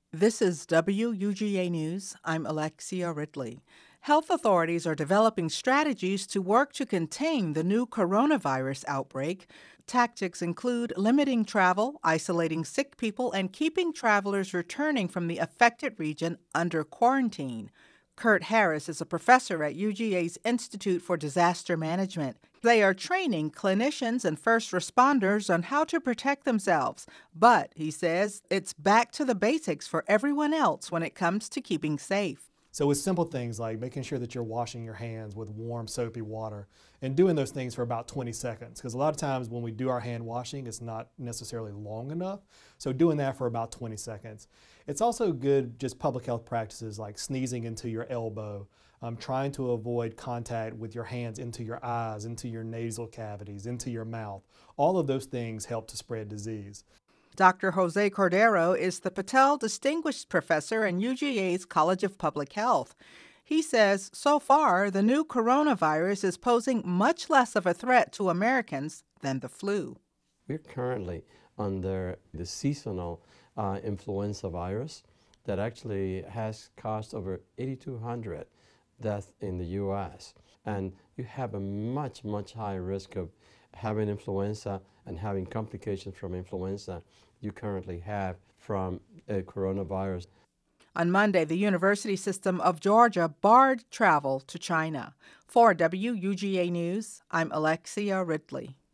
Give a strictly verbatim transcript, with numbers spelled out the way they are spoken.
This is W U G A News. I'm Alexia Ridley. Health authorities are developing strategies to work to contain the new coronavirus outbreak. Tactics include limiting travel, isolating sick people, and keeping travelers returning from the affected region under quarantine. Kurt Harris is a professor at U G A's Institute for Disaster Management. They are training clinicians and first responders on how to protect themselves. But, he says, it's back to the basics for everyone else when it comes to keeping safe. So with simple things like making sure that you're washing your hands with warm soapy water and doing those things for about twenty seconds, because a lot of times when we do our hand washing, it's not necessarily long enough. So doing that for about twenty seconds. It's also good just public health practices like sneezing into your elbow, um, trying to avoid contact with your hands into your eyes, into your nasal cavities, into your mouth. All of those things help to spread disease. Doctor Jose Cordero is the Patel Distinguished Professor in U G A's College of Public Health. He says so far the new coronavirus is posing much less of a threat to Americans than the flu. We're currently under the seasonal uh, influenza virus that actually has caused over eight thousand two hundred deaths in the U S And you have a much, much higher risk of having influenza and having complications from influenza you currently have from a coronavirus. On Monday, the University System of Georgia barred travel to China. For W U G A News, I'm Alexia Ridley.